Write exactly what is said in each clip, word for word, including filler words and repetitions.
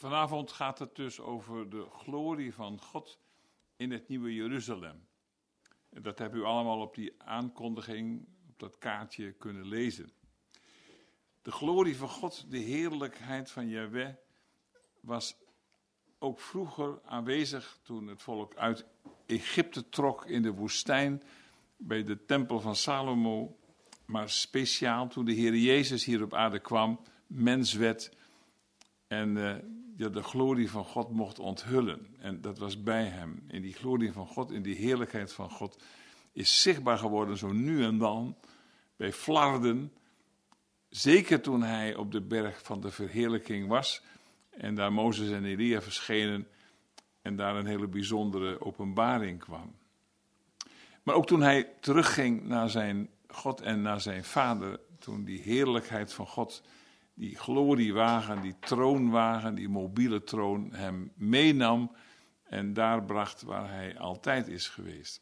Vanavond gaat het dus over de glorie van God in het nieuwe Jeruzalem. Dat hebben u allemaal op die aankondiging, op dat kaartje kunnen lezen. De glorie van God, de heerlijkheid van Jahweh, was ook vroeger aanwezig toen het volk uit Egypte trok in de woestijn bij de tempel van Salomo. Maar speciaal toen de Heer Jezus hier op aarde kwam, mens werd en uh, ja, de glorie van God mocht onthullen. En dat was bij hem. En die glorie van God, in die heerlijkheid van God, is zichtbaar geworden zo nu en dan bij flarden. Zeker toen hij op de berg van de verheerlijking was en daar Mozes en Elia verschenen en daar een hele bijzondere openbaring kwam. Maar ook toen hij terugging naar zijn God en naar zijn Vader, toen die heerlijkheid van God, die gloriewagen, die troonwagen, die mobiele troon hem meenam en daar bracht waar hij altijd is geweest.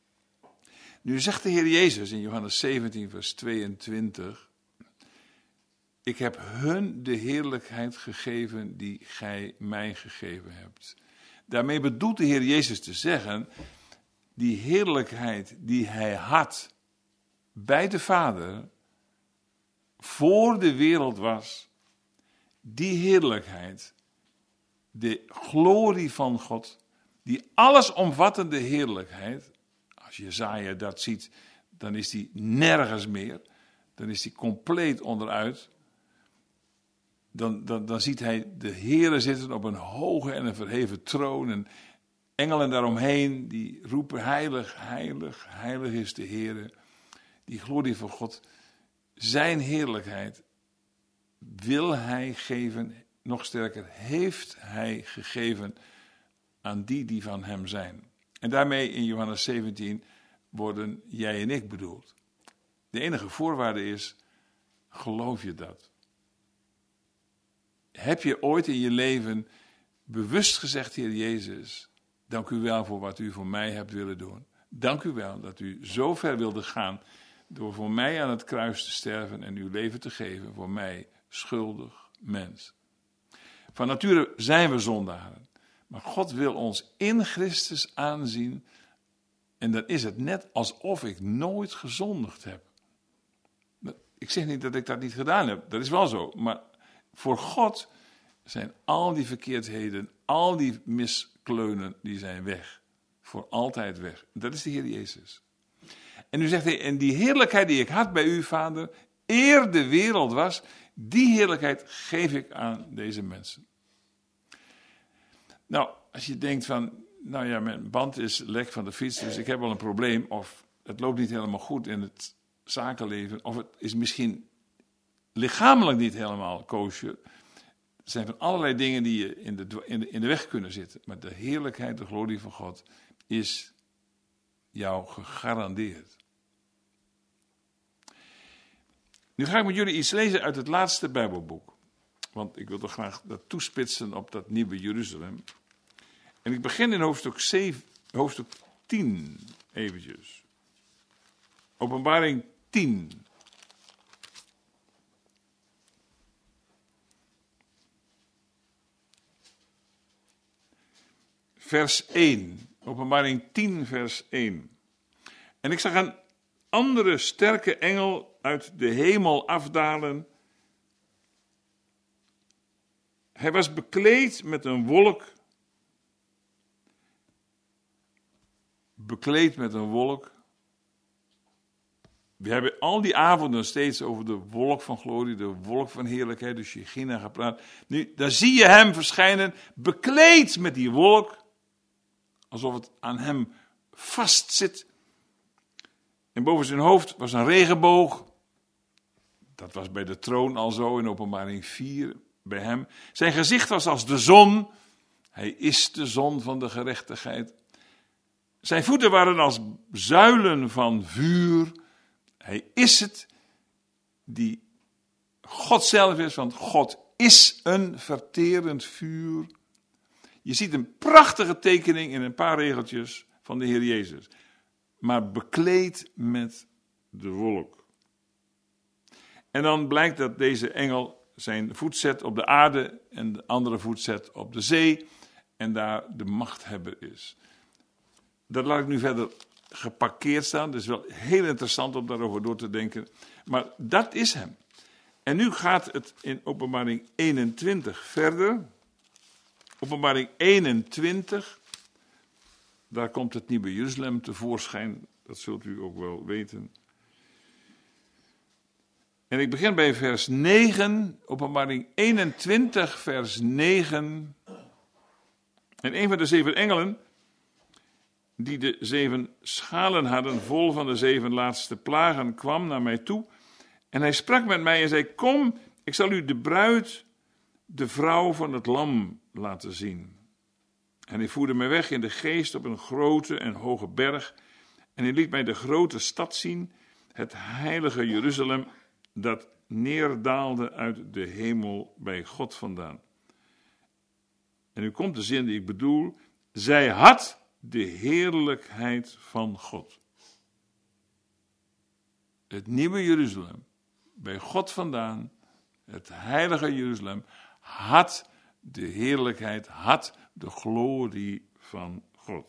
Nu zegt de Heer Jezus in Johannes zeventien vers tweeëntwintig, ik heb hun de heerlijkheid gegeven die gij mij gegeven hebt. Daarmee bedoelt de Heer Jezus te zeggen, die heerlijkheid die hij had bij de Vader, voor de wereld was, die heerlijkheid, de glorie van God, die allesomvattende heerlijkheid, als Jesaja dat ziet, dan is die nergens meer, dan is die compleet onderuit. Dan, dan, dan ziet hij de Heere zitten op een hoge en een verheven troon en engelen daaromheen, die roepen heilig, heilig, heilig is de Heere. Die glorie van God, zijn heerlijkheid wil hij geven, nog sterker, heeft hij gegeven aan die die van hem zijn. En daarmee in Johannes zeventien worden jij en ik bedoeld. De enige voorwaarde is, geloof je dat? Heb je ooit in je leven bewust gezegd, Heer Jezus, dank u wel voor wat u voor mij hebt willen doen. Dank u wel dat u zo ver wilde gaan door voor mij aan het kruis te sterven en uw leven te geven voor mij, schuldig mens. Van nature zijn we zondaren, maar God wil ons in Christus aanzien en dan is het net alsof ik nooit gezondigd heb. Ik zeg niet dat ik dat niet gedaan heb, dat is wel zo, maar voor God zijn al die verkeerdheden, al die miskleunen, die zijn weg. Voor altijd weg. Dat is de Heer Jezus. En nu zegt hij, en die heerlijkheid die ik had bij u, Vader, eer de wereld was, die heerlijkheid geef ik aan deze mensen. Nou, als je denkt van, nou ja, mijn band is lek van de fiets, dus ik heb wel een probleem, of het loopt niet helemaal goed in het zakenleven, of het is misschien lichamelijk niet helemaal kosher. Er zijn van allerlei dingen die je in de, in de, in de weg kunnen zitten. Maar de heerlijkheid, de glorie van God is jou gegarandeerd. Nu ga ik met jullie iets lezen uit het laatste Bijbelboek. Want ik wil toch graag dat toespitsen op dat nieuwe Jeruzalem. En ik begin in hoofdstuk, zeven, hoofdstuk tien eventjes. Openbaring tien. Vers één. Openbaring tien, vers één. En ik zag een andere sterke engel uit de hemel afdalen. Hij was bekleed met een wolk. Bekleed met een wolk. We hebben al die avonden steeds over de wolk van glorie, de wolk van heerlijkheid, de Shechina gepraat. Nu, daar zie je hem verschijnen, bekleed met die wolk. Alsof het aan hem vastzit. En boven zijn hoofd was een regenboog. Dat was bij de troon al zo in Openbaring vier bij hem. Zijn gezicht was als de zon. Hij is de zon van de gerechtigheid. Zijn voeten waren als zuilen van vuur. Hij is het die God zelf is, want God is een verterend vuur. Je ziet een prachtige tekening in een paar regeltjes van de Heer Jezus. Maar bekleed met de wolk. En dan blijkt dat deze engel zijn voet zet op de aarde en de andere voet zet op de zee en daar de machthebber is. Dat laat ik nu verder geparkeerd staan. Het is wel heel interessant om daarover door te denken. Maar dat is hem. En nu gaat het in Openbaring eenentwintig verder. Openbaring eenentwintig. Daar komt het nieuwe Jeruzalem tevoorschijn. Dat zult u ook wel weten. En ik begin bij vers negen. Openbaring eenentwintig, vers negen. En een van de zeven engelen, die de zeven schalen hadden vol van de zeven laatste plagen, kwam naar mij toe. En hij sprak met mij en zei, kom, ik zal u de bruid, de vrouw van het lam, laten zien. En hij voerde mij weg in de geest op een grote en hoge berg. En hij liet mij de grote stad zien, het heilige Jeruzalem, dat neerdaalde uit de hemel bij God vandaan. En nu komt de zin die ik bedoel. Zij had de heerlijkheid van God. Het nieuwe Jeruzalem, bij God vandaan, het heilige Jeruzalem, had de heerlijkheid, had de glorie van God.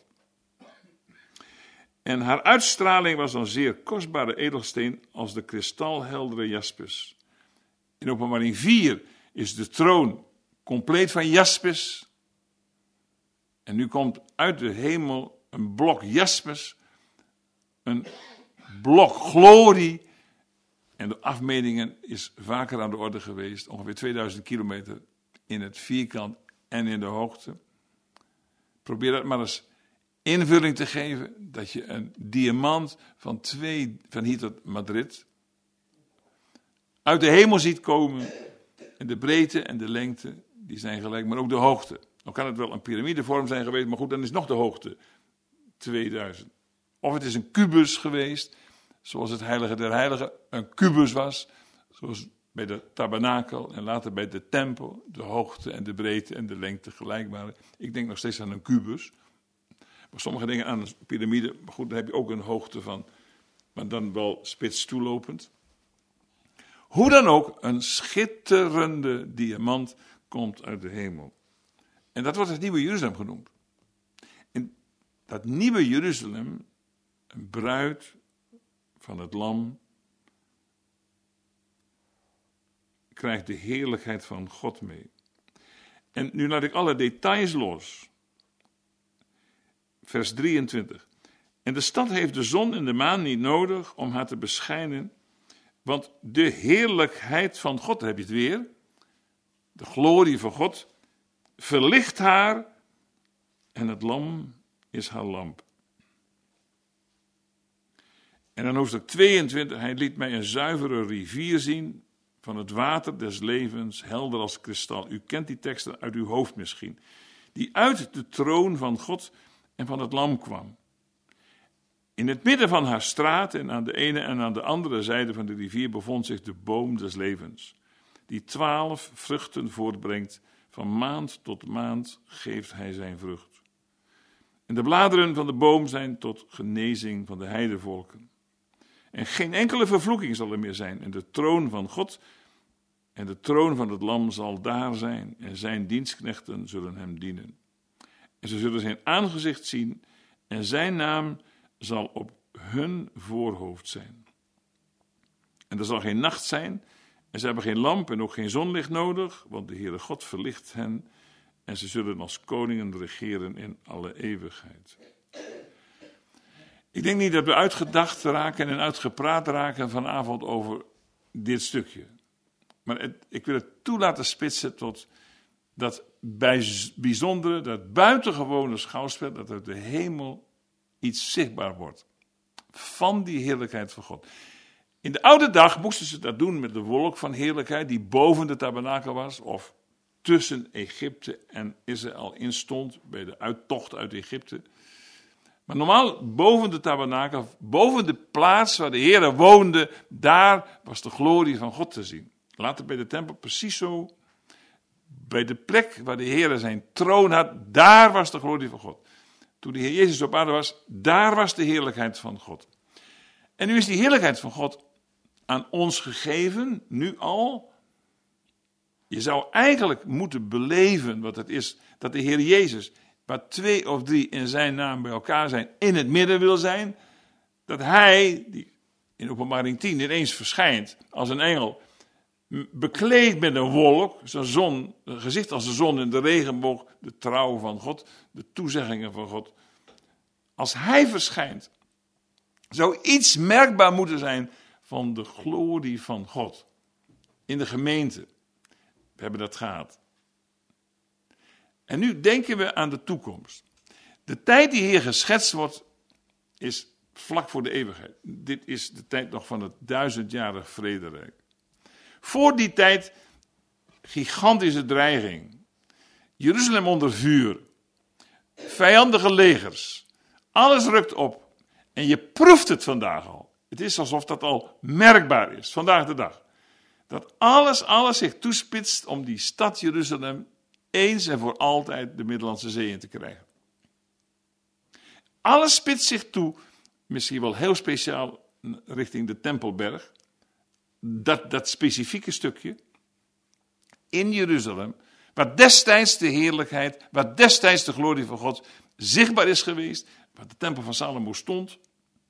En haar uitstraling was een zeer kostbare edelsteen als de kristalheldere jaspis. In Openbaring vier is de troon compleet van jaspis. En nu komt uit de hemel een blok jaspis, een blok glorie. En de afmetingen is vaker aan de orde geweest, ongeveer tweeduizend kilometer in het vierkant en in de hoogte. Probeer dat maar eens invulling te geven, dat je een diamant van, twee, van hier tot Madrid uit de hemel ziet komen. En de breedte en de lengte, die zijn gelijk, maar ook de hoogte. Dan kan het wel een piramidevorm zijn geweest, maar goed, dan is nog de hoogte tweeduizend. Of het is een kubus geweest, zoals het heilige der heiligen een kubus was, zoals bij de tabernakel en later bij de tempel, de hoogte en de breedte en de lengte gelijk waren. Ik denk nog steeds aan een kubus. Maar sommige dingen aan een piramide, maar goed, daar heb je ook een hoogte van, maar dan wel spits toelopend. Hoe dan ook, een schitterende diamant komt uit de hemel. En dat wordt het nieuwe Jeruzalem genoemd. En dat nieuwe Jeruzalem, een bruid van het lam, krijgt de heerlijkheid van God mee. En nu laat ik alle details los. Vers drieëntwintig. En de stad heeft de zon en de maan niet nodig om haar te beschijnen, want de heerlijkheid van God, daar heb je het weer, de glorie van God, verlicht haar en het lam is haar lamp. En dan hoofdstuk tweeëntwintig, hij liet mij een zuivere rivier zien van het water des levens, helder als kristal. U kent die teksten uit uw hoofd misschien. Die uit de troon van God en van het lam kwam. In het midden van haar straat en aan de ene en aan de andere zijde van de rivier bevond zich de boom des levens, die twaalf vruchten voortbrengt. Van maand tot maand geeft hij zijn vrucht. En de bladeren van de boom zijn tot genezing van de heidevolken. En geen enkele vervloeking zal er meer zijn. En de troon van God en de troon van het lam zal daar zijn. En zijn dienstknechten zullen hem dienen. En ze zullen zijn aangezicht zien. En zijn naam zal op hun voorhoofd zijn. En er zal geen nacht zijn. En ze hebben geen lamp en ook geen zonlicht nodig. Want de Heere God verlicht hen. En ze zullen als koningen regeren in alle eeuwigheid. Ik denk niet dat we uitgedacht raken en uitgepraat raken vanavond over dit stukje. Maar het, ik wil het toe laten spitsen tot dat bij, bijzondere, dat buitengewone schouwspel, dat uit de hemel iets zichtbaar wordt. Van die heerlijkheid van God. In de oude dag moesten ze dat doen met de wolk van heerlijkheid die boven de tabernakel was, of tussen Egypte en Israël instond bij de uittocht uit Egypte. Maar normaal boven de tabernakel, boven de plaats waar de Heer woonde, daar was de glorie van God te zien. Later bij de tempel precies zo. Bij de plek waar de Heer zijn troon had, daar was de glorie van God. Toen de Heer Jezus op aarde was, daar was de heerlijkheid van God. En nu is die heerlijkheid van God aan ons gegeven, nu al. Je zou eigenlijk moeten beleven wat het is dat de Heer Jezus, waar twee of drie in zijn naam bij elkaar zijn, in het midden wil zijn. Dat hij, die in Openbaring tien ineens verschijnt als een engel, bekleed met een wolk, zijn zon, een gezicht als de zon in de regenboog, de trouw van God, de toezeggingen van God. Als hij verschijnt, zou iets merkbaar moeten zijn van de glorie van God in de gemeente. We hebben dat gehad. En nu denken we aan de toekomst. De tijd die hier geschetst wordt, is vlak voor de eeuwigheid. Dit is de tijd nog van het duizendjarig vrederijk. Voor die tijd, gigantische dreiging. Jeruzalem onder vuur. Vijandige legers. Alles rukt op. En je proeft het vandaag al. Het is alsof dat al merkbaar is, vandaag de dag. Dat alles, alles zich toespitst om die stad Jeruzalem eens en voor altijd de Middellandse Zee in te krijgen. Alles spitst zich toe, misschien wel heel speciaal richting de Tempelberg. Dat, dat specifieke stukje in Jeruzalem, waar destijds de heerlijkheid, waar destijds de glorie van God zichtbaar is geweest, waar de tempel van Salomo stond,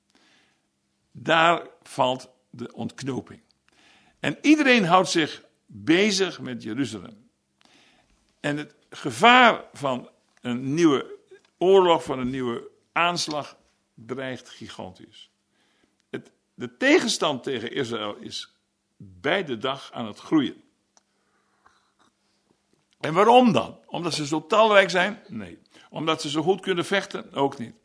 daar valt de ontknoping. En iedereen houdt zich bezig met Jeruzalem. En het gevaar van een nieuwe oorlog, van een nieuwe aanslag, dreigt gigantisch. Het, de tegenstand tegen Israël is bij de dag aan het groeien. En waarom dan? Omdat ze zo talrijk zijn? Nee. Omdat ze zo goed kunnen vechten? Ook niet.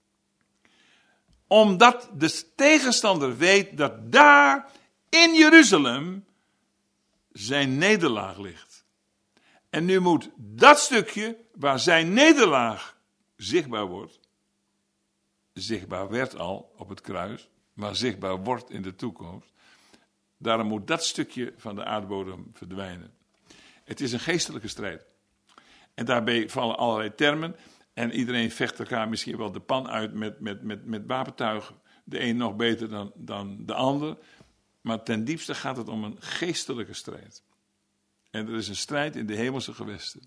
Omdat de tegenstander weet dat daar in Jeruzalem zijn nederlaag ligt. En nu moet dat stukje waar zijn nederlaag zichtbaar wordt, zichtbaar werd al op het kruis, maar zichtbaar wordt in de toekomst. Daarom moet dat stukje van de aardbodem verdwijnen. Het is een geestelijke strijd. En daarbij vallen allerlei termen. En iedereen vecht elkaar misschien wel de pan uit met, met, met, met wapentuigen. De een nog beter dan, dan de ander. Maar ten diepste gaat het om een geestelijke strijd. En er is een strijd in de hemelse gewesten.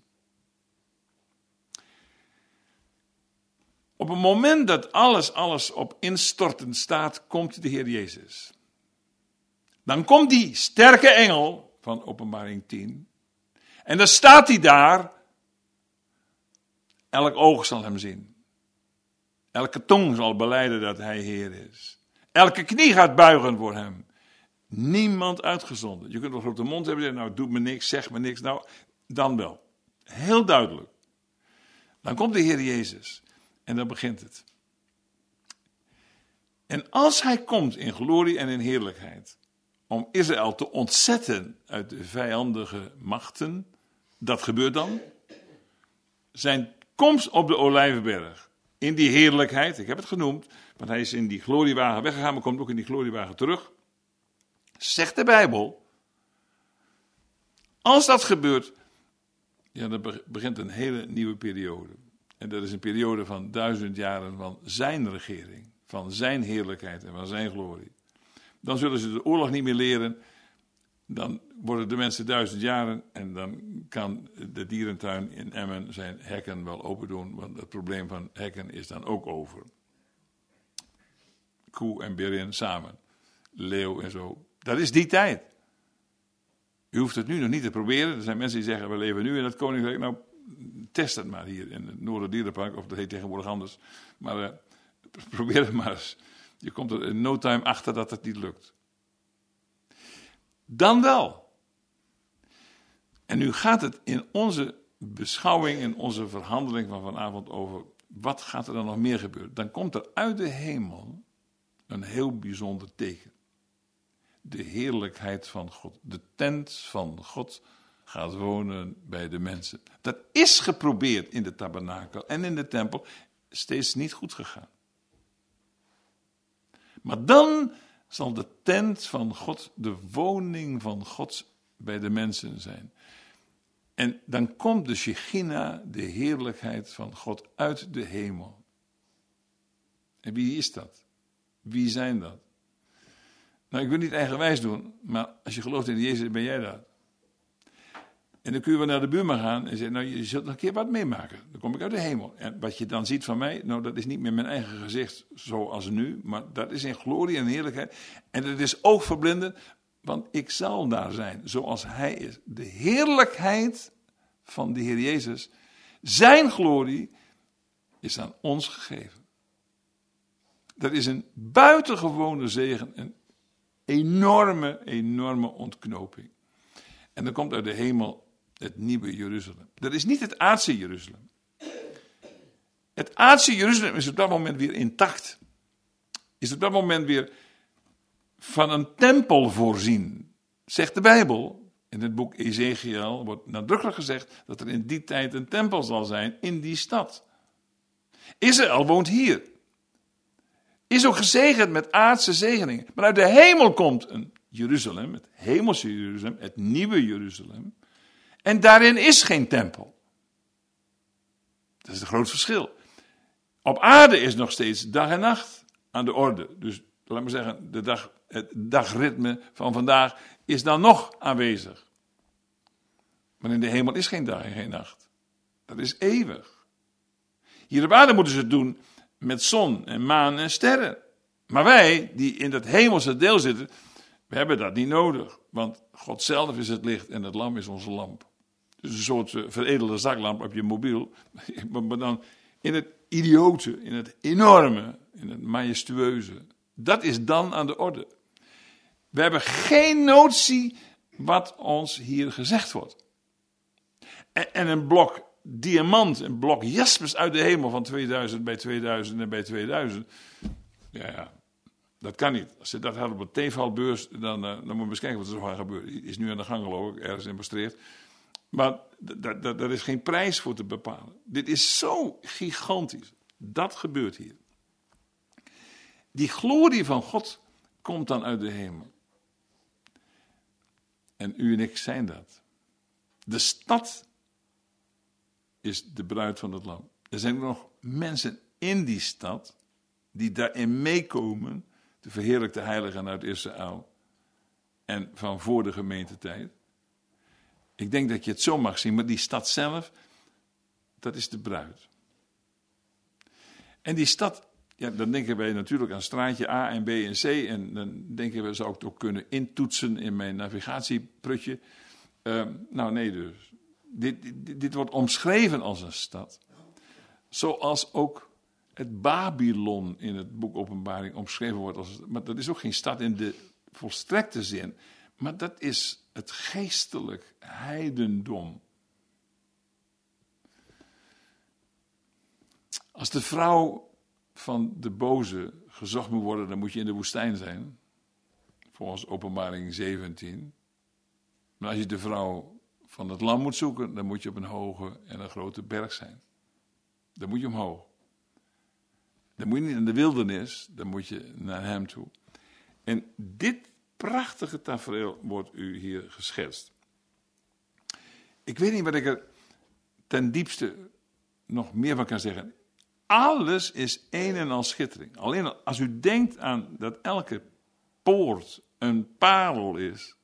Op het moment dat alles, alles op instorten staat, komt de Heer Jezus. Dan komt die sterke engel van Openbaring tien. En dan staat hij daar. Elk oog zal hem zien. Elke tong zal belijden dat hij Heer is. Elke knie gaat buigen voor hem. Niemand uitgezonden. Je kunt nog op de mond hebben en zeggen, nou doe me niks, zeg me niks. Nou, dan wel. Heel duidelijk. Dan komt de Heer Jezus. En dan begint het. En als hij komt in glorie en in heerlijkheid, om Israël te ontzetten uit de vijandige machten, dat gebeurt dan. Zijn komst op de Olijfberg, in die heerlijkheid, ik heb het genoemd, want hij is in die gloriewagen weggegaan, maar komt ook in die gloriewagen terug. Zegt de Bijbel, als dat gebeurt, ja, dan begint een hele nieuwe periode. En dat is een periode van duizend jaren van zijn regering, van zijn heerlijkheid en van zijn glorie. Dan zullen ze de oorlog niet meer leren. Dan worden de mensen duizend jaren en dan kan de dierentuin in Emmen zijn hekken wel open doen, want het probleem van hekken is dan ook over. Koe en berin samen, leeuw en zo. Dat is die tijd. U hoeft het nu nog niet te proberen. Er zijn mensen die zeggen, we leven nu in het koninkrijk. Nou, test het maar hier in het Noorderdierenpark, of dat heet tegenwoordig anders. Maar uh, probeer het maar eens. Je komt er in no time achter dat het niet lukt. Dan wel. En nu gaat het in onze beschouwing, in onze verhandeling van vanavond over, wat gaat er dan nog meer gebeuren? Dan komt er uit de hemel een heel bijzonder teken. De heerlijkheid van God. De tent van God gaat wonen bij de mensen. Dat is geprobeerd in de tabernakel en in de tempel. Steeds niet goed gegaan. Maar dan zal de tent van God, de woning van God bij de mensen zijn. En dan komt de Shechina, de heerlijkheid van God, uit de hemel. En wie is dat? Wie zijn dat? Nou, ik wil niet eigenwijs doen, maar als je gelooft in Jezus, ben jij dat. En dan kun je wel naar de buurman gaan en zeggen, nou, je zult nog een keer wat meemaken. Dan kom ik uit de hemel. En wat je dan ziet van mij, nou, dat is niet meer mijn eigen gezicht zoals nu, maar dat is in glorie en heerlijkheid. En het is oogverblindend, want ik zal daar zijn zoals hij is. De heerlijkheid van de Heer Jezus, zijn glorie, is aan ons gegeven. Dat is een buitengewone zegen, een enorme, enorme ontknoping. En dan komt uit de hemel het nieuwe Jeruzalem. Dat is niet het aardse Jeruzalem. Het aardse Jeruzalem is op dat moment weer intact. Is op dat moment weer van een tempel voorzien. Zegt de Bijbel. In het boek Ezekiel wordt nadrukkelijk gezegd dat er in die tijd een tempel zal zijn in die stad. Israël woont hier. Is ook gezegend met aardse zegeningen. Maar uit de hemel komt een Jeruzalem, het hemelse Jeruzalem, het nieuwe Jeruzalem. En daarin is geen tempel. Dat is het groot verschil. Op aarde is nog steeds dag en nacht aan de orde. Dus laat maar zeggen, de dag, het dagritme van vandaag is dan nog aanwezig. Maar in de hemel is geen dag en geen nacht. Dat is eeuwig. Hier op aarde moeten ze het doen met zon en maan en sterren. Maar wij, die in dat hemelse deel zitten, we hebben dat niet nodig. Want God zelf is het licht en het lam is onze lamp. Dus een soort uh, veredelde zaklamp op je mobiel. Maar dan in het idiote, in het enorme, in het majestueuze. Dat is dan aan de orde. We hebben geen notie wat ons hier gezegd wordt. En, en een blok diamant, een blok jaspers uit de hemel van tweeduizend bij tweeduizend en bij tweeduizend. Ja, ja. Dat kan niet. Als je dat had op een teefhalbeurs, dan, uh, dan moet je eens kijken wat er zo gaat gebeuren. Die is nu aan de gang geloof ik, ergens in Maastricht. Maar daar is geen prijs voor te bepalen. Dit is zo gigantisch. Dat gebeurt hier. Die glorie van God komt dan uit de hemel. En u en ik zijn dat. De stad is de bruid van het lam. Er zijn nog mensen in die stad die daarin meekomen, de verheerlijkte heiligen uit Israël en van voor de gemeentetijd. Ik denk dat je het zo mag zien, maar die stad zelf, dat is de bruid. En die stad, ja, dan denken wij natuurlijk aan straatje A en B en C. En dan denken we, zou ik het ook kunnen intoetsen in mijn navigatieprutje. Uh, nou nee dus. Dit, dit, dit wordt omschreven als een stad. Zoals ook het Babylon in het boek Openbaring omschreven wordt. Als, maar dat is ook geen stad in de volstrekte zin. Maar dat is het geestelijk heidendom. Als de vrouw van de boze gezocht moet worden, dan moet je in de woestijn zijn. Volgens Openbaring zeventien. Maar als je de vrouw van het lam moet zoeken, dan moet je op een hoge en een grote berg zijn. Dan moet je omhoog. Dan moet je niet in de wildernis, dan moet je naar hem toe. En dit prachtige tafereel wordt u hier geschetst. Ik weet niet wat ik er ten diepste nog meer van kan zeggen. Alles is een en al schittering. Alleen als u denkt aan dat elke poort een parel is.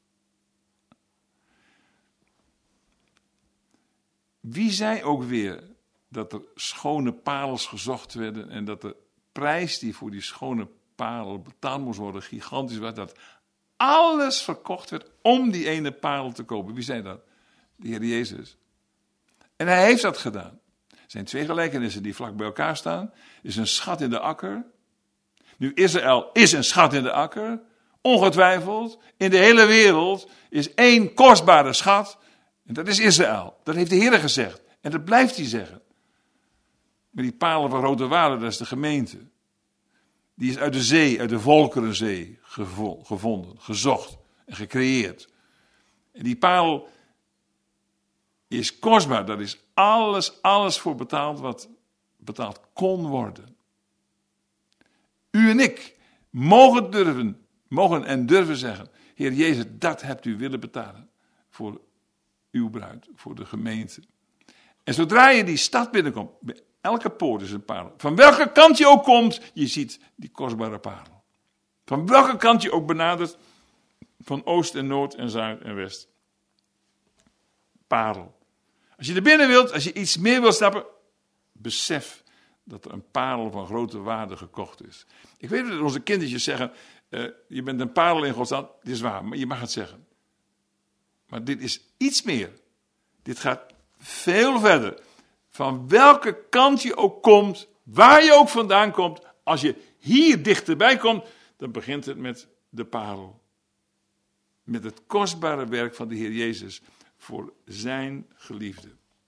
Wie zei ook weer dat er schone parels gezocht werden en dat de prijs die voor die schone parel betaald moest worden gigantisch was, dat alles verkocht werd om die ene parel te kopen. Wie zei dat? De Heer Jezus. En hij heeft dat gedaan. Er zijn twee gelijkenissen die vlak bij elkaar staan. Er is een schat in de akker. Nu, Israël is een schat in de akker. Ongetwijfeld. In de hele wereld is één kostbare schat. En dat is Israël. Dat heeft de Heer gezegd. En dat blijft hij zeggen. Maar die parel van grote waarde, dat is de gemeente. Die is uit de zee, uit de Volkerenzee gevonden, gezocht en gecreëerd. En die parel is kostbaar. Dat is alles, alles voor betaald wat betaald kon worden. U en ik mogen durven, mogen en durven zeggen, Heer Jezus, dat hebt u willen betalen voor uw bruid, voor de gemeente. En zodra je die stad binnenkomt, bij elke poort is een parel. Van welke kant je ook komt, je ziet die kostbare parel. Van welke kant je ook benadert, van oost en noord en zuid en west. parel. Als je er binnen wilt, als je iets meer wilt snappen, besef dat er een parel van grote waarde gekocht is. Ik weet dat onze kindertjes zeggen, uh, je bent een parel in Gods hand. Dit is waar, maar je mag het zeggen. Maar dit is iets meer. Dit gaat veel verder. Van welke kant je ook komt, waar je ook vandaan komt, als je hier dichterbij komt, dan begint het met de parel. Met het kostbare werk van de Heer Jezus voor zijn geliefde.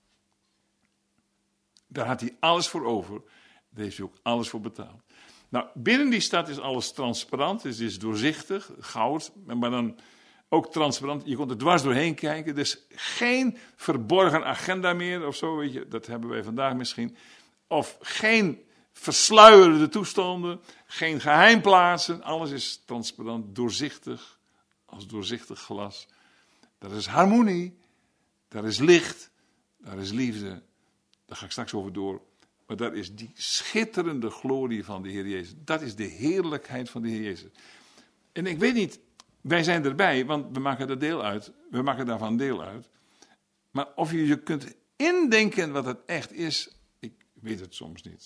Daar had hij alles voor over. Daar heeft hij ook alles voor betaald. Nou, binnen die stad is alles transparant. Het is doorzichtig, goud, maar dan ook transparant. Je kon er dwars doorheen kijken. Dus geen verborgen agenda meer of zo, weet je. Dat hebben wij vandaag misschien. Of geen versluierde toestanden, geen geheimplaatsen. Alles is transparant, doorzichtig, als doorzichtig glas. Daar is harmonie, daar is licht, daar is liefde. Daar ga ik straks over door. Maar dat is die schitterende glorie van de Heer Jezus. Dat is de heerlijkheid van de Heer Jezus. En ik weet niet, wij zijn erbij, want we maken er deel uit. We maken daarvan deel uit. Maar of je je kunt indenken wat het echt is, ik weet het soms niet.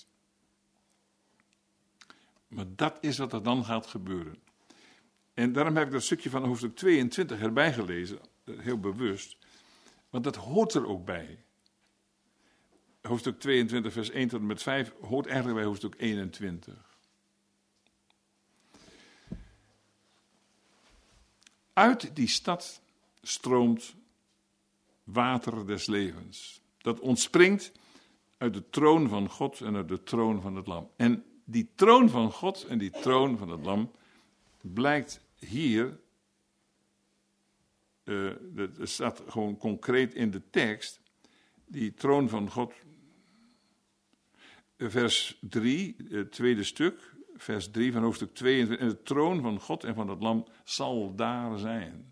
Maar dat is wat er dan gaat gebeuren. En daarom heb ik dat stukje van hoofdstuk tweeëntwintig erbij gelezen, heel bewust. Want dat hoort er ook bij. Hoofdstuk tweeëntwintig, vers één tot en met vijf, hoort eigenlijk bij hoofdstuk eenentwintig. Uit die stad stroomt water des levens. Dat ontspringt uit de troon van God en uit de troon van het Lam. En die troon van God en die troon van het Lam blijkt hier, uh, dat staat gewoon concreet in de tekst, die troon van God, vers drie, het tweede stuk, vers drie van hoofdstuk tweeëntwintig, en de troon van God en van het Lam zal daar zijn.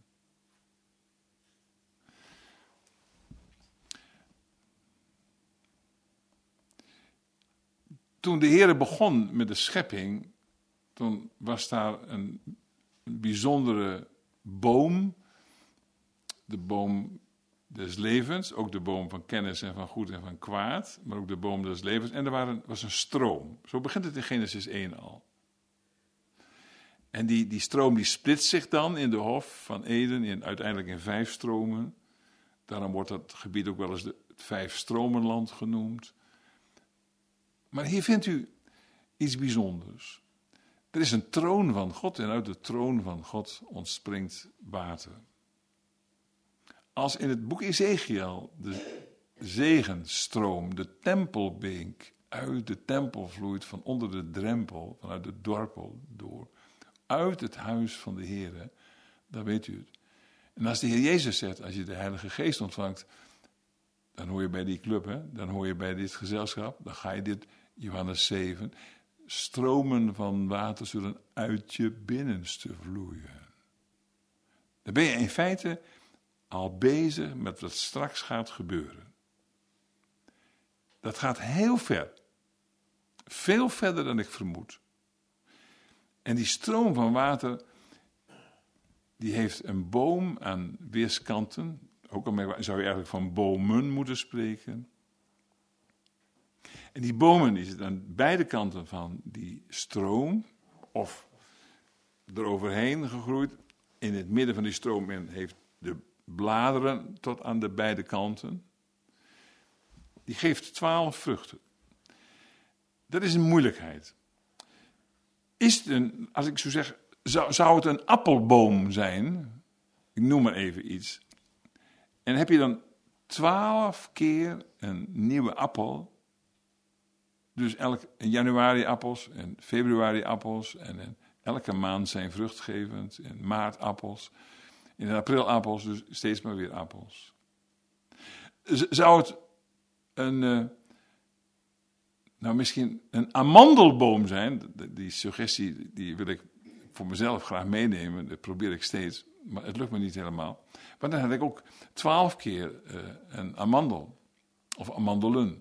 Toen de Heer begon met de schepping, toen was daar een, een bijzondere boom, de boom des levens, ook de boom van kennis en van goed en van kwaad, maar ook de boom des levens. En er waren, was een stroom. Zo begint het in Genesis één al. En die, die stroom die splitst zich dan in de hof van Eden, in, uiteindelijk in vijf stromen. Daarom wordt dat gebied ook wel eens de, het vijfstromenland genoemd. Maar hier vindt u iets bijzonders. Er is een troon van God en uit de troon van God ontspringt water. Als in het boek Ezekiel de zegenstroom, de tempelbeek, uit de tempel vloeit van onder de drempel, vanuit de dorpel door, uit het huis van de Heere, dan weet u het. En als de Heer Jezus zegt, als je de Heilige Geest ontvangt, dan hoor je bij die club, hè? Dan hoor je bij dit gezelschap, dan ga je dit, Johannes zeven, stromen van water zullen uit je binnenste vloeien. Dan ben je in feite al bezig met wat straks gaat gebeuren. Dat gaat heel ver. Veel verder dan ik vermoed. En die stroom van water, die heeft een boom aan weerskanten. Ook al zou je eigenlijk van bomen moeten spreken. En die bomen die zitten aan beide kanten van die stroom, of eroverheen gegroeid. In het midden van die stroom en heeft de bladeren tot aan de beide kanten. Die geeft twaalf vruchten. Dat is een moeilijkheid. Is het een, als ik zo zeg, zou, zou het een appelboom zijn? Ik noem maar even iets. En heb je dan twaalf keer een nieuwe appel. Dus elk, in januari appels en februari appels. En in elke maand zijn vruchtgevend. En maart appels. In april appels, dus steeds maar weer appels. Zou het een, uh, nou misschien een amandelboom zijn? Die suggestie die wil ik voor mezelf graag meenemen. Dat probeer ik steeds, maar het lukt me niet helemaal. Maar dan had ik ook twaalf keer uh, een amandel. Of amandelen.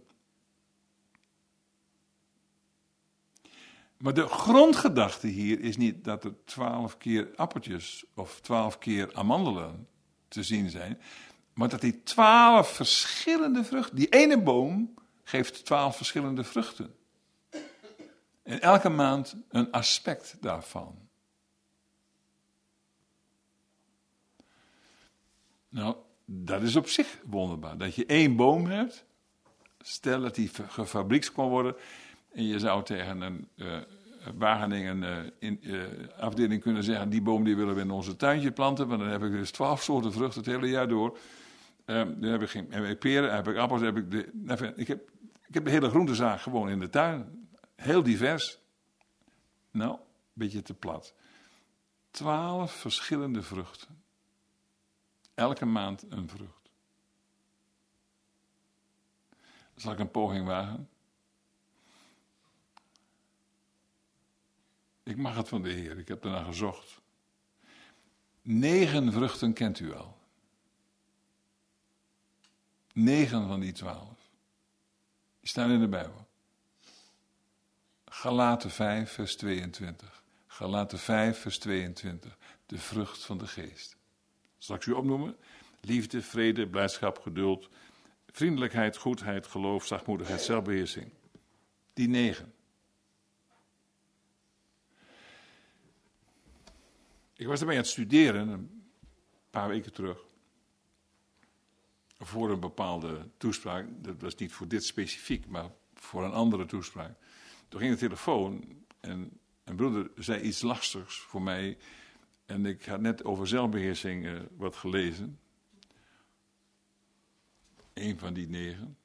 Maar de grondgedachte hier is niet dat er twaalf keer appeltjes of twaalf keer amandelen te zien zijn. Maar dat die twaalf verschillende vruchten, die ene boom geeft twaalf verschillende vruchten. En elke maand een aspect daarvan. Nou, dat is op zich wonderbaar. Dat je één boom hebt, stel dat die gefabrieks kon worden, en je zou tegen een uh, Wageningen uh, in, uh, afdeling kunnen zeggen, die boom die willen we in onze tuintje planten, want dan heb ik dus twaalf soorten vruchten het hele jaar door. Uh, dan heb ik geen heb ik peren, heb ik appels, heb ik de, enfin, ik, heb, ik heb de hele groentezaak gewoon in de tuin. Heel divers. Nou, een beetje te plat. Twaalf verschillende vruchten. Elke maand een vrucht. Zal ik een poging wagen? Ik mag het van de Heer, ik heb ernaar gezocht. Negen vruchten kent u al. Negen van die twaalf. Die staan in de Bijbel. Galaten vijf, vers tweeëntwintig. Galaten vijf, vers tweeëntwintig. De vrucht van de geest. Zal ik ze u opnoemen? Liefde, vrede, blijdschap, geduld, vriendelijkheid, goedheid, geloof, zachtmoedigheid, zelfbeheersing. Die negen. Ik was ermee aan het studeren, een paar weken terug. Voor een bepaalde toespraak. Dat was niet voor dit specifiek, maar voor een andere toespraak. Toen ging de telefoon en een broeder zei iets lastigs voor mij. En ik had net over zelfbeheersing uh, wat gelezen. Eén van die negen.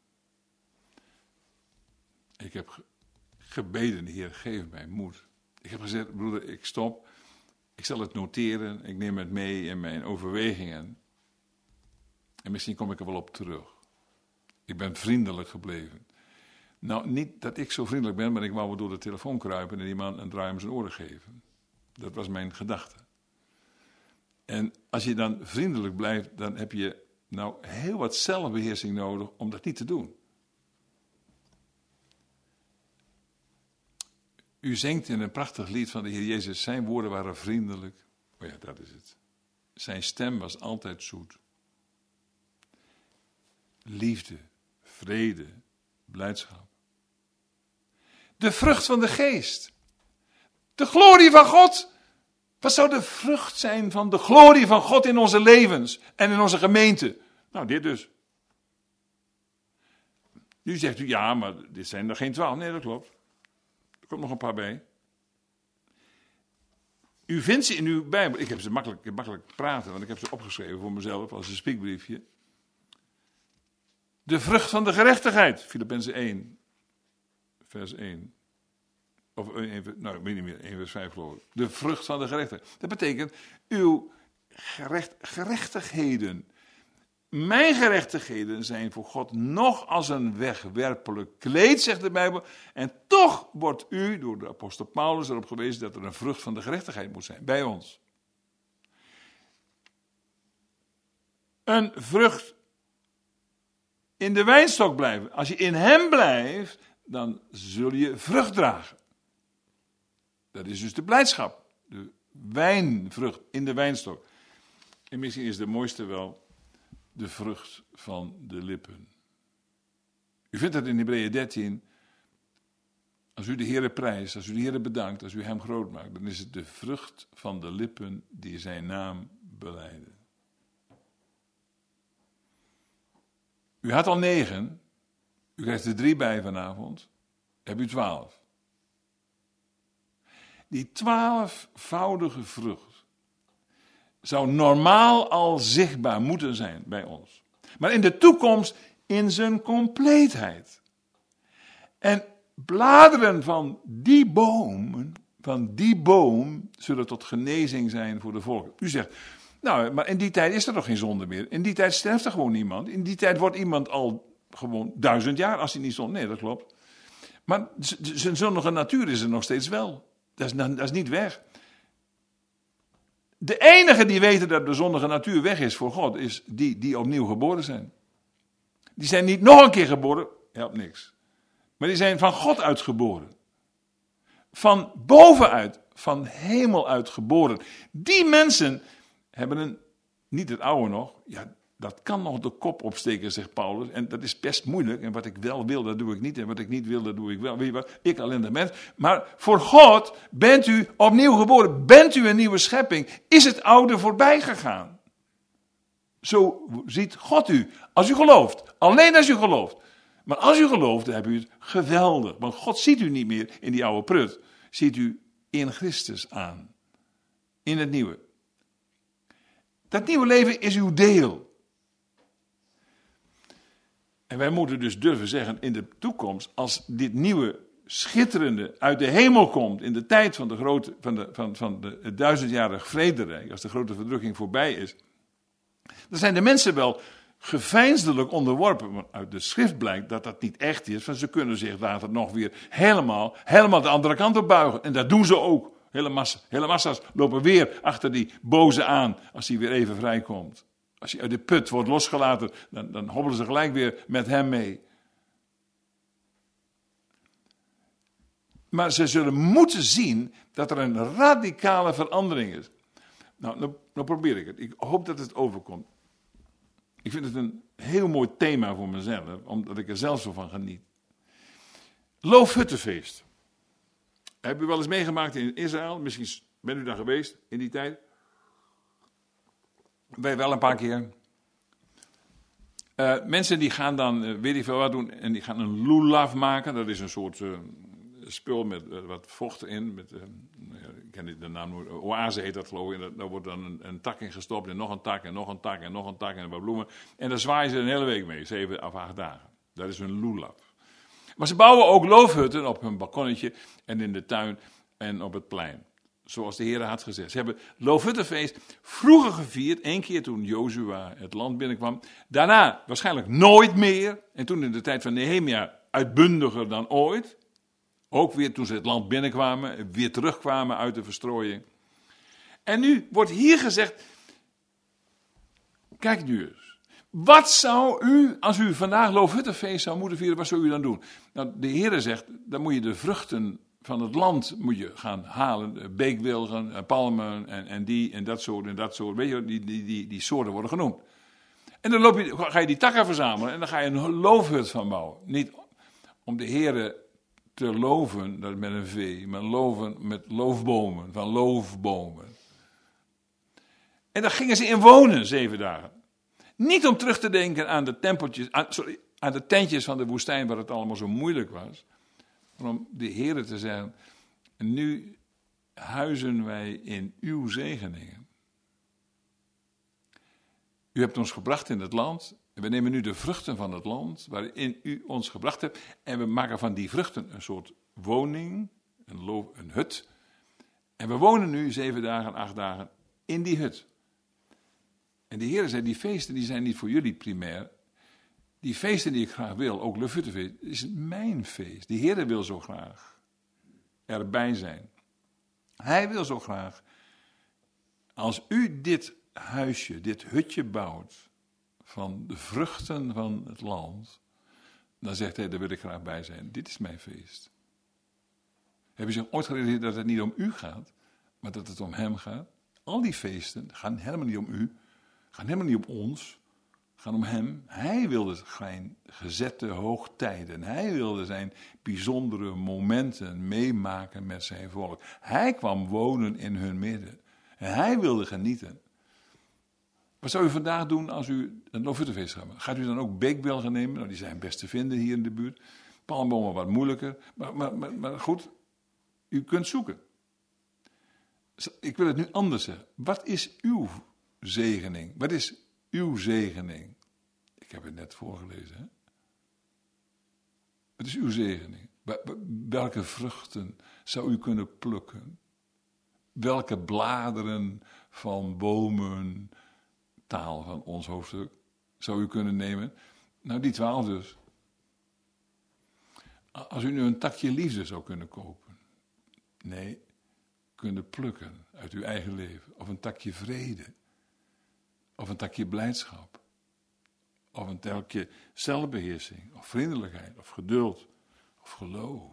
Ik heb ge- gebeden, de Heer, geef mij moed. Ik heb gezegd, broeder, ik stop. Ik zal het noteren. Ik neem het mee in mijn overwegingen. En misschien kom ik er wel op terug. Ik ben vriendelijk gebleven. Nou, niet dat ik zo vriendelijk ben, maar ik wou wel door de telefoon kruipen en die man een draai om zijn oren geven. Dat was mijn gedachte. En als je dan vriendelijk blijft, dan heb je nou heel wat zelfbeheersing nodig om dat niet te doen. U zingt in een prachtig lied van de Heer Jezus, zijn woorden waren vriendelijk. Oh ja, dat is het. Zijn stem was altijd zoet. Liefde, vrede, blijdschap. De vrucht van de geest. De glorie van God. Wat zou de vrucht zijn van de glorie van God in onze levens en in onze gemeente? Nou, dit dus. Nu zegt u, ja, maar dit zijn er geen twaalf. Nee, dat klopt. Er komt nog een paar bij. U vindt ze in uw Bijbel. Ik heb ze makkelijk, makkelijk praten, want ik heb ze opgeschreven voor mezelf als een spiekbriefje. De vrucht van de gerechtigheid. Filippenzen één, vers één. Of, nou, ik weet niet meer, één vers vijf geloof ik. De vrucht van de gerechtigheid. Dat betekent, uw gerecht, gerechtigheden. Mijn gerechtigheden zijn voor God nog als een wegwerpelijk kleed, zegt de Bijbel. En toch wordt u door de apostel Paulus erop gewezen dat er een vrucht van de gerechtigheid moet zijn, bij ons. Een vrucht in de wijnstok blijven. Als je in hem blijft, dan zul je vrucht dragen. Dat is dus de blijdschap. De wijnvrucht in de wijnstok. En misschien is de mooiste wel de vrucht van de lippen. U vindt dat in Hebreeën dertien. Als u de Heere prijst, als u de Heere bedankt, als u hem groot maakt, dan is het de vrucht van de lippen die zijn naam belijden. U had al negen. U krijgt er drie bij vanavond. Heb u twaalf. Die twaalfvoudige vrucht zou normaal al zichtbaar moeten zijn bij ons. Maar in de toekomst in zijn compleetheid. En bladeren van die bomen, van die boom, zullen tot genezing zijn voor de volken. U zegt, nou, maar in die tijd is er nog geen zonde meer. In die tijd sterft er gewoon niemand. In die tijd wordt iemand al gewoon duizend jaar als hij niet zonde. Nee, dat klopt. Maar zijn zondige natuur is er nog steeds wel. Dat is, dat is niet weg. De enige die weten dat de zondige natuur weg is voor God, is die die opnieuw geboren zijn. Die zijn niet nog een keer geboren, helpt niks. Maar die zijn van God uitgeboren. Van bovenuit, van hemel uit geboren. Die mensen hebben een, niet het oude nog, ja, Dat kan nog de kop opsteken, zegt Paulus. En dat is best moeilijk. En wat ik wel wil, dat doe ik niet. En wat ik niet wil, dat doe ik wel. Weet je wat? Ik alleen de mens. Maar voor God bent u opnieuw geboren. Bent u een nieuwe schepping. Is het oude voorbij gegaan. Zo ziet God u. Als u gelooft. Alleen als u gelooft. Maar als u gelooft, dan hebt u het geweldig. Want God ziet u niet meer in die oude prut. Ziet u in Christus aan. In het nieuwe. Dat nieuwe leven is uw deel. En wij moeten dus durven zeggen in de toekomst, als dit nieuwe schitterende uit de hemel komt, in de tijd van, de grote, van, de, van, van de, het duizendjarig vrederijk, als de grote verdrukking voorbij is, dan zijn de mensen wel geveinsdelijk onderworpen. Maar uit de schrift blijkt dat dat niet echt is, want ze kunnen zich later nog weer helemaal, helemaal de andere kant op buigen. En dat doen ze ook. Hele, massa, hele massa's lopen weer achter die boze aan, als hij weer even vrijkomt. Als hij uit de put wordt losgelaten, dan, dan hobbelen ze gelijk weer met hem mee. Maar ze zullen moeten zien dat er een radicale verandering is. Nou, nou, nou probeer ik het. Ik hoop dat het overkomt. Ik vind het een heel mooi thema voor mezelf, omdat ik er zelf zo van geniet. Loofhuttenfeest. Heb u wel eens meegemaakt in Israël? Misschien bent u daar geweest in die tijd. Wij wel een paar keer. Uh, mensen die gaan dan, uh, weet ik veel wat doen, en die gaan een lulav maken. Dat is een soort uh, spul met uh, wat vocht in. Met, uh, ik ken de naam nooit, oase heet dat geloof ik. En daar wordt dan een, een tak in gestopt en nog een tak en nog een tak en nog een tak en wat bloemen. En daar zwaaien ze een hele week mee, zeven of acht dagen. Dat is een lulav. Maar ze bouwen ook loofhutten op hun balkonnetje en in de tuin en op het plein. Zoals de Heer had gezegd. Ze hebben Loofhuttenfeest vroeger gevierd, één keer toen Jozua het land binnenkwam. Daarna waarschijnlijk nooit meer. En toen in de tijd van Nehemia uitbundiger dan ooit. Ook weer toen ze het land binnenkwamen, weer terugkwamen uit de verstrooiing. En nu wordt hier gezegd, kijk nu eens. Wat zou u, als u vandaag Loofhuttenfeest zou moeten vieren, wat zou u dan doen? Nou, de Heer zegt, dan moet je de vruchten van het land moet je gaan halen. Beekwilgen, palmen en, en die en dat soort en dat soort. Weet je, die, die, die, die soorten worden genoemd. En dan loop je, ga je die takken verzamelen en dan ga je een loofhut van bouwen. Niet om de Heer te loven, dat met een V, maar loven met loofbomen, van loofbomen. En daar gingen ze in wonen, zeven dagen. Niet om terug te denken aan de tempeltjes, aan, sorry, aan de tentjes van de woestijn waar het allemaal zo moeilijk was. Maar om de Heere te zeggen, nu huizen wij in uw zegeningen. U hebt ons gebracht in het land. En we nemen nu de vruchten van het land waarin u ons gebracht hebt. En we maken van die vruchten een soort woning, een, loof, een hut. En we wonen nu zeven dagen, acht dagen in die hut. En de Heer zei, die feesten die zijn niet voor jullie primair. Die feesten die ik graag wil, ook Loofhuttenfeest, is mijn feest. De Heer wil zo graag erbij zijn. Hij wil zo graag, als u dit huisje, dit hutje bouwt, van de vruchten van het land, dan zegt hij, daar wil ik graag bij zijn. Dit is mijn feest. Heb je zich ooit gerealiseerd dat het niet om u gaat, maar dat het om hem gaat? Al die feesten gaan helemaal niet om u, gaan helemaal niet om ons, gaan om hem. Hij wilde zijn gezette hoogtijden. Hij wilde zijn bijzondere momenten meemaken met zijn volk. Hij kwam wonen in hun midden. En hij wilde genieten. Wat zou u vandaag doen als u een Loofhuttenfeest gaat? Gaat u dan ook beekwilgen nemen? Nou, die zijn best te vinden hier in de buurt. Palmbomen wat moeilijker. Maar, maar, maar, maar goed, u kunt zoeken. Ik wil het nu anders zeggen. Wat is uw zegening? Wat is uw zegening? Ik heb het net voorgelezen. Hè? Wat is uw zegening? Welke vruchten zou u kunnen plukken? Welke bladeren van bomen, taal van ons hoofdstuk, zou u kunnen nemen? Nou, die twaalf dus. Als u nu een takje liefde zou kunnen kopen. Nee, kunnen plukken uit uw eigen leven. Of een takje vrede. Of een takje blijdschap. Of een takje zelfbeheersing. Of vriendelijkheid. Of geduld. Of geloof.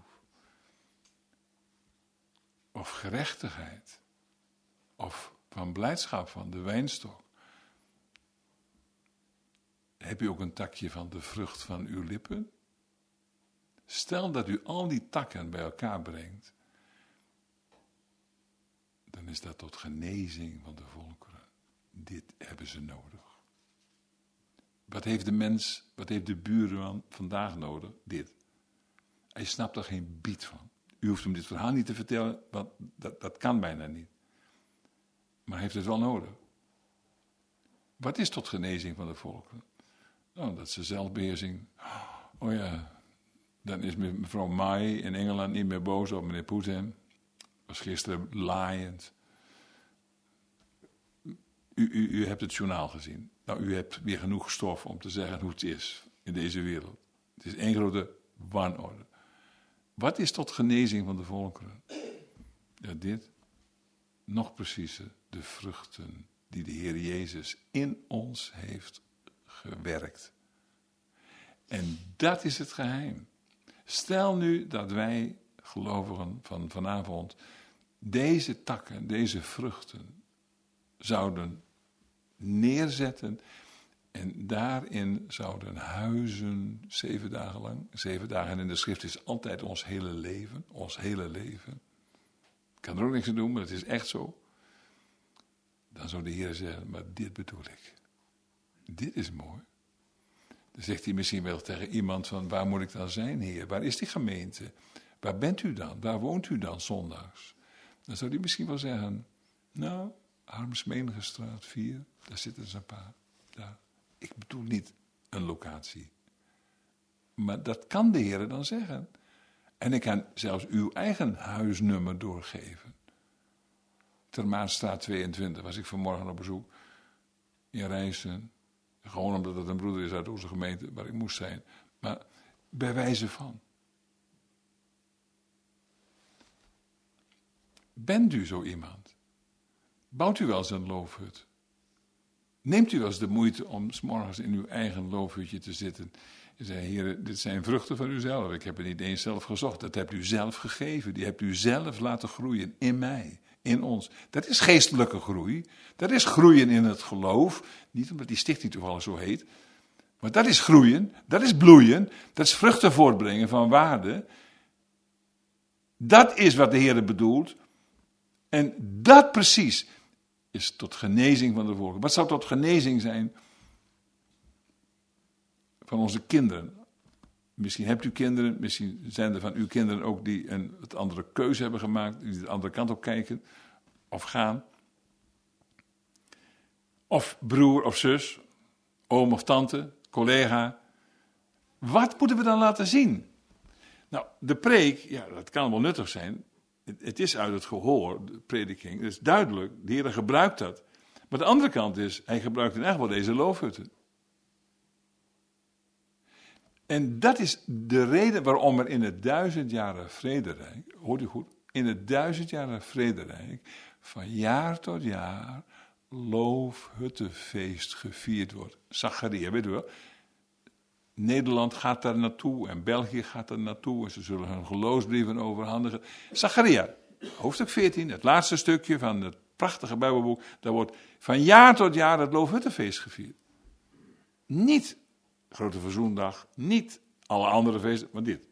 Of gerechtigheid. Of van blijdschap van de wijnstok. Heb u ook een takje van de vrucht van uw lippen? Stel dat u al die takken bij elkaar brengt, dan is dat tot genezing van de volkeren. Dit hebben ze nodig. Wat heeft de mens, wat heeft de buurman vandaag nodig? Dit. Hij snapt er geen biet van. U hoeft hem dit verhaal niet te vertellen, want dat, dat kan bijna niet. Maar hij heeft het wel nodig. Wat is tot genezing van de volkeren? Nou, dat ze zelfbeheersing. Oh ja, dan is mevrouw May in Engeland niet meer boos op meneer Poetin. Was gisteren laaiend. U, u, u hebt het journaal gezien. Nou, u hebt weer genoeg stof om te zeggen hoe het is in deze wereld. Het is één grote wanorde. Wat is tot genezing van de volkeren? Ja, dit. Nog preciezer, de vruchten die de Heer Jezus in ons heeft gewerkt. En dat is het geheim. Stel nu dat wij, gelovigen van vanavond, deze takken, deze vruchten zouden neerzetten en daarin zouden huizen zeven dagen lang. Zeven dagen in de schrift is altijd ons hele leven, ons hele leven. Ik kan er ook niks aan doen, maar het is echt zo. Dan zou de Heer zeggen, maar dit bedoel ik. Dit is mooi. Dan zegt hij misschien wel tegen iemand van, waar moet ik dan zijn, Heer? Waar is die gemeente? Waar bent u dan? Waar woont u dan zondags? Dan zou hij misschien wel zeggen, nou, Harmsmenigestraat vier, daar zitten ze een paar. Daar. Ik bedoel niet een locatie. Maar dat kan de Heer dan zeggen. En ik kan zelfs uw eigen huisnummer doorgeven. Termaatstraat tweeëntwintig was ik vanmorgen op bezoek in Rijssen. Gewoon omdat het een broeder is uit onze gemeente waar ik moest zijn. Maar bij wijze van. Bent u zo iemand? Bouwt u wel eens een loofhut? Neemt u wel eens de moeite om 's morgens in uw eigen loofhutje te zitten en zeggen, Heer, dit zijn vruchten van uzelf. Ik heb het niet eens zelf gezocht. Dat hebt u zelf gegeven. Die hebt u zelf laten groeien in mij, in ons. Dat is geestelijke groei. Dat is groeien in het geloof. Niet omdat die stichting toevallig zo heet. Maar dat is groeien. Dat is bloeien. Dat is vruchten voortbrengen van waarde. Dat is wat de Heer bedoelt. En dat precies is tot genezing van de volken. Wat zou tot genezing zijn van onze kinderen? Misschien hebt u kinderen, misschien zijn er van uw kinderen ook die een het andere keuze hebben gemaakt, die de andere kant op kijken of gaan. Of broer of zus, oom of tante, collega. Wat moeten we dan laten zien? Nou, de preek, ja, dat kan wel nuttig zijn. Het, het is uit het gehoor, de prediking. Het is duidelijk, de Heer gebruikt dat. Maar de andere kant is, hij gebruikt in echt wel deze loofhutten. En dat is de reden waarom er in het duizendjarige vrederijk, hoort u goed, in het duizendjarige vrederijk van jaar tot jaar loofhuttenfeest gevierd wordt. Zacharia, weet u wel. Nederland gaat daar naartoe en België gaat daar naartoe en ze zullen hun geloofsbrieven overhandigen. Zacharia, hoofdstuk veertien, het laatste stukje van het prachtige Bijbelboek, daar wordt van jaar tot jaar het loofhuttenfeest gevierd. Niet Grote Verzoendag, niet alle andere feesten, maar dit.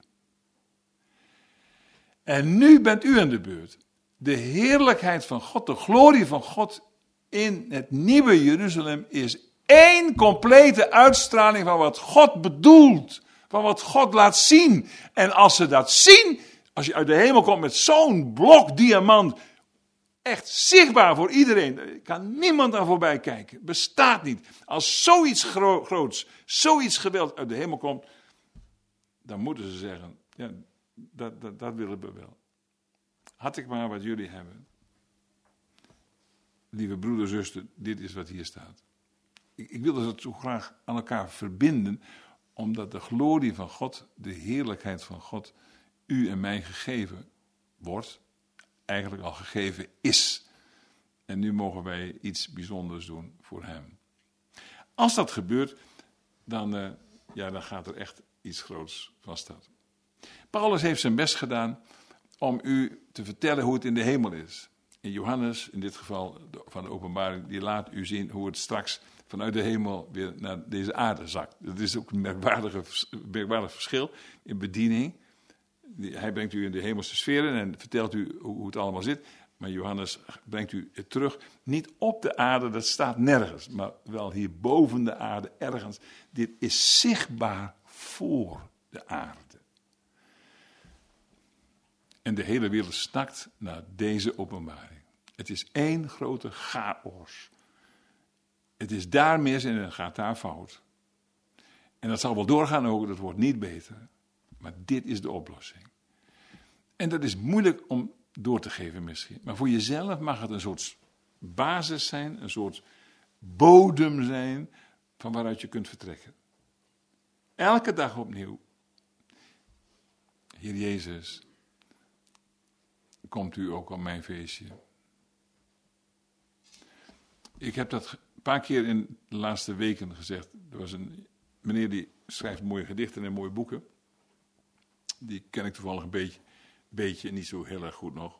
En nu bent u aan de beurt. De heerlijkheid van God, de glorie van God in het nieuwe Jeruzalem is één complete uitstraling van wat God bedoelt. Van wat God laat zien. En als ze dat zien, als je uit de hemel komt met zo'n blok diamant, echt zichtbaar voor iedereen, kan niemand aan voorbij kijken. Bestaat niet. Als zoiets gro- groots, zoiets geweldig uit de hemel komt, dan moeten ze zeggen, ja, dat, dat, dat willen we wel. Had ik maar wat jullie hebben. Lieve broeder, zuster, dit is wat hier staat. Ik, ik wil dat zo graag aan elkaar verbinden, omdat de glorie van God, de heerlijkheid van God, u en mij gegeven wordt, eigenlijk al gegeven is. En nu mogen wij iets bijzonders doen voor hem. Als dat gebeurt, dan, uh, ja, dan gaat er echt iets groots van staan. Paulus heeft zijn best gedaan om u te vertellen hoe het in de hemel is. En Johannes, in dit geval van de openbaring, die laat u zien hoe het straks vanuit de hemel weer naar deze aarde zakt. Dat is ook een merkwaardige, merkwaardig verschil in bediening. Hij brengt u in de hemelse sferen en vertelt u hoe het allemaal zit. Maar Johannes brengt u het terug, niet op de aarde, dat staat nergens, maar wel hier boven de aarde, ergens. Dit is zichtbaar voor de aarde. En de hele wereld snakt naar deze openbaring. Het is één grote chaos. Het is daar mis en het gaat daar fout. En dat zal wel doorgaan ook, dat wordt niet beter. Maar dit is de oplossing. En dat is moeilijk om door te geven misschien. Maar voor jezelf mag het een soort basis zijn, een soort bodem zijn van waaruit je kunt vertrekken. Elke dag opnieuw. Heer Jezus, komt u ook op mijn feestje? Ik heb dat een paar keer in de laatste weken gezegd. Er was een meneer die schrijft mooie gedichten en mooie boeken. Die ken ik toevallig een beetje, beetje niet zo heel erg goed nog.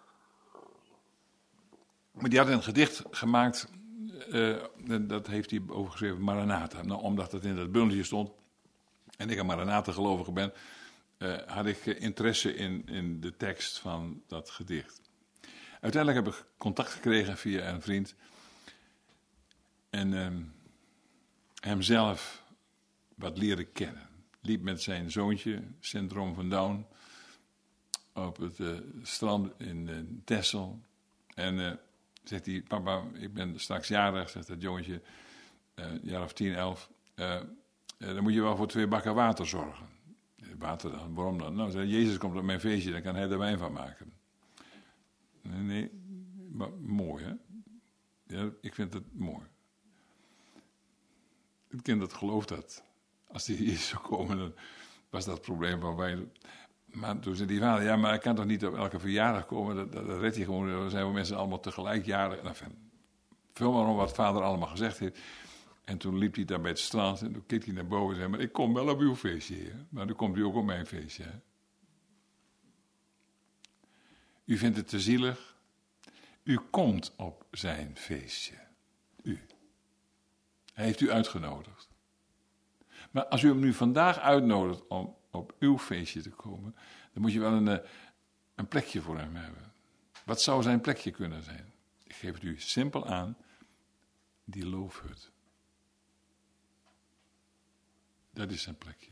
Maar die had een gedicht gemaakt, uh, dat heeft hij overgeschreven, Maranatha. Nou, omdat het in dat bundeltje stond en ik een Maranatha gelovige ben, uh, had ik interesse in, in de tekst van dat gedicht. Uiteindelijk heb ik contact gekregen via een vriend en um, hem zelf wat leren kennen. Liep met zijn zoontje, syndroom van Down, op het uh, strand in uh, Texel. En uh, zegt hij, papa, ik ben straks jarig, zegt dat jongetje, uh, een jaar of tien, elf. Uh, uh, dan moet je wel voor twee bakken water zorgen. Water dan, waarom dan? Nou, zei, Jezus komt op mijn feestje, dan kan hij er wijn van maken. Nee, nee, maar mooi hè. Ja, ik vind het mooi. Het kind dat gelooft dat. Als die hier zou komen, dan was dat het probleem van wij. Maar toen zei die vader, ja, maar hij kan toch niet op elke verjaardag komen, dat, dat, dat red je gewoon, dan zijn we mensen allemaal tegelijk jarig. Enfin, vul maar om wat vader allemaal gezegd heeft. En toen liep hij daar bij het strand en toen keek hij naar boven en zei, maar ik kom wel op uw feestje, heer. Maar dan komt u ook op mijn feestje. Hè? U vindt het te zielig? U komt op zijn feestje. U. Hij heeft u uitgenodigd. Maar als u hem nu vandaag uitnodigt om op uw feestje te komen, dan moet je wel een, een plekje voor hem hebben. Wat zou zijn plekje kunnen zijn? Ik geef het u simpel aan, die loofhut. Dat is zijn plekje.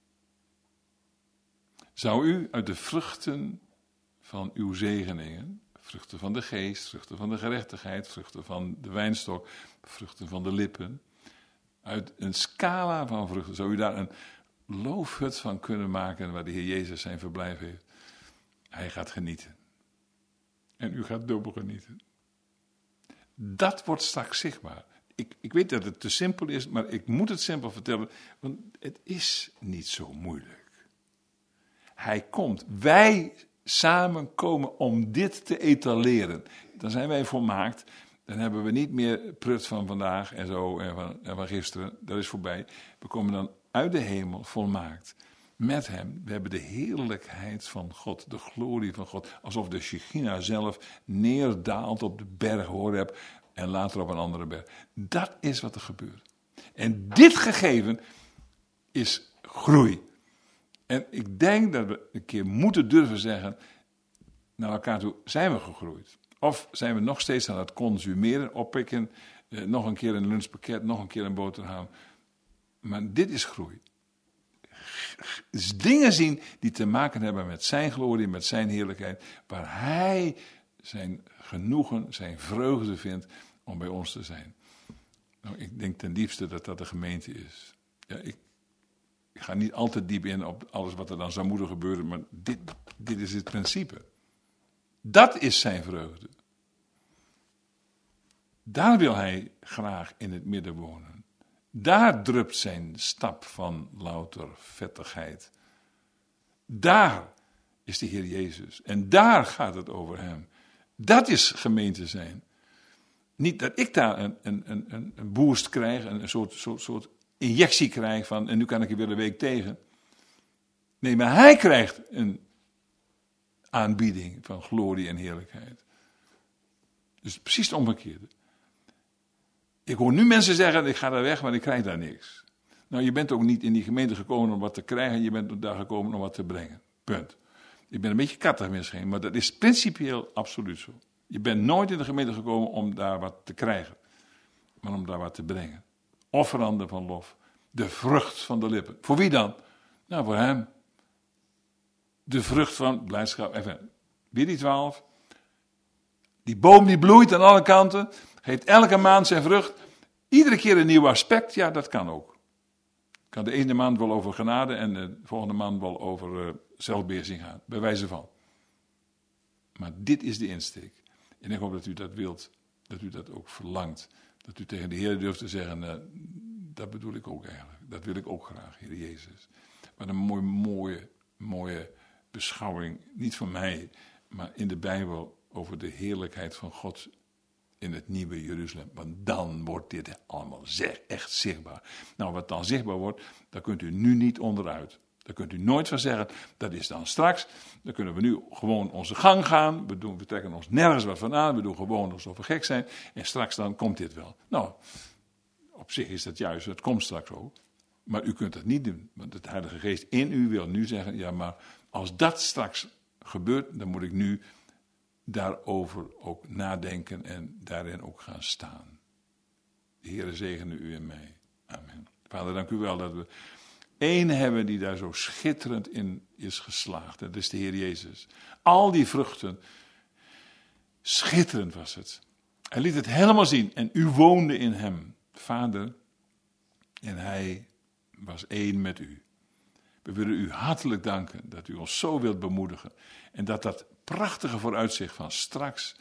Zou u uit de vruchten van uw zegeningen, vruchten van de geest, vruchten van de gerechtigheid, vruchten van de wijnstok, vruchten van de lippen, uit een scala van vruchten, zou u daar een loofhut van kunnen maken waar de Heer Jezus zijn verblijf heeft. Hij gaat genieten. En u gaat dubbel genieten. Dat wordt straks zichtbaar. Ik, ik weet dat het te simpel is, maar ik moet het simpel vertellen, want het is niet zo moeilijk. Hij komt. Wij samen komen om dit te etaleren. Dan zijn wij volmaakt. Dan hebben we niet meer prut van vandaag en zo en van, en van gisteren. Dat is voorbij. We komen dan uit de hemel volmaakt. Met hem. We hebben de heerlijkheid van God. De glorie van God. Alsof de Shechina zelf neerdaalt op de berg Horeb. En later op een andere berg. Dat is wat er gebeurt. En dit gegeven is groei. En ik denk dat we een keer moeten durven zeggen, naar elkaar toe, zijn we gegroeid? Of zijn we nog steeds aan het consumeren, oppikken, eh, nog een keer een lunchpakket, nog een keer een boterham. Maar dit is groei. Dus dingen zien die te maken hebben met zijn glorie, met zijn heerlijkheid, waar hij zijn genoegen, zijn vreugde vindt om bij ons te zijn. Nou, ik denk ten diepste dat dat de gemeente is. Ja, ik Ik ga niet altijd diep in op alles wat er dan zou moeten gebeuren, maar dit, dit is het principe. Dat is zijn vreugde. Daar wil hij graag in het midden wonen. Daar drupt zijn stap van louter vettigheid. Daar is de Heer Jezus. En daar gaat het over hem. Dat is gemeente zijn. Niet dat ik daar een, een, een, een boost krijg, een soort, soort, soort injectie krijg van, en nu kan ik er weer een week tegen. Nee, maar hij krijgt een aanbieding van glorie en heerlijkheid. Dus precies het omgekeerde. Ik hoor nu mensen zeggen, ik ga daar weg, maar ik krijg daar niks. Nou, je bent ook niet in die gemeente gekomen om wat te krijgen, je bent daar gekomen om wat te brengen. Punt. Ik ben een beetje kattig misschien, maar dat is principieel absoluut zo. Je bent nooit in de gemeente gekomen om daar wat te krijgen, maar om daar wat te brengen. Offeranden van lof. De vrucht van de lippen. Voor wie dan? Nou, voor hem. De vrucht van blijdschap. Even, weer die twaalf. Die boom die bloeit aan alle kanten, geeft elke maand zijn vrucht. Iedere keer een nieuw aspect, ja, dat kan ook. Kan de ene maand wel over genade en de volgende maand wel over uh, zelfbeheersing gaan, bij wijze van. Maar dit is de insteek. En ik hoop dat u dat wilt, dat u dat ook verlangt. Dat u tegen de Heer durft te zeggen, uh, dat bedoel ik ook eigenlijk. Dat wil ik ook graag, Heer Jezus. Wat een mooie, mooie, mooie beschouwing, niet van mij, maar in de Bijbel over de heerlijkheid van God in het nieuwe Jeruzalem. Want dan wordt dit allemaal zeg, echt zichtbaar. Nou, wat dan zichtbaar wordt, daar kunt u nu niet onderuit. Daar kunt u nooit van zeggen, dat is dan straks. Dan kunnen we nu gewoon onze gang gaan. We, doen, we trekken ons nergens wat van aan. We doen gewoon alsof we gek zijn. En straks dan komt dit wel. Nou, op zich is dat juist, het komt straks ook. Maar u kunt dat niet doen. Want het Heilige Geest in u wil nu zeggen, ja, maar als dat straks gebeurt, dan moet ik nu daarover ook nadenken en daarin ook gaan staan. De Heere zegene u en mij. Amen. Vader, dank u wel dat we één hebben die daar zo schitterend in is geslaagd. Dat is de Heer Jezus. Al die vruchten, schitterend was het. Hij liet het helemaal zien en u woonde in hem, Vader, en hij was één met u. We willen u hartelijk danken dat u ons zo wilt bemoedigen en dat dat prachtige vooruitzicht van straks,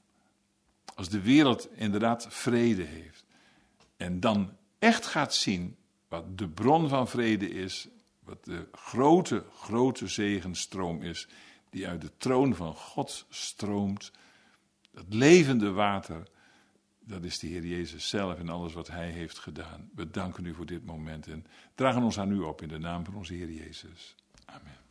als de wereld inderdaad vrede heeft en dan echt gaat zien wat de bron van vrede is, wat de grote, grote zegenstroom is, die uit de troon van God stroomt, dat levende water, dat is de Heer Jezus zelf en alles wat Hij heeft gedaan. We danken u voor dit moment en dragen ons aan u op in de naam van onze Heer Jezus. Amen.